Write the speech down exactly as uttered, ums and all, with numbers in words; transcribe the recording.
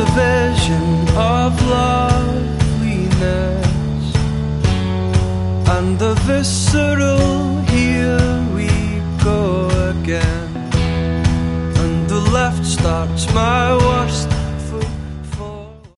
a vision of loveliness, and the visceral, here we go again. And the left starts my way.